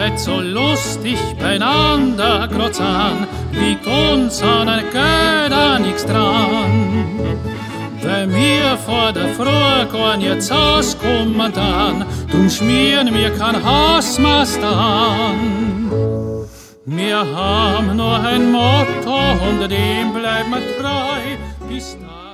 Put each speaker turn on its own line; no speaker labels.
seid so lustig beieinander grozan, liegt uns an der Göder nix dran. Wenn wir vor der Früh gehen jetzt auskommen dann, drum schmieren wir kein Hausmeister an. Wir haben nur ein Motto und dem bleiben wir treu bis dahin.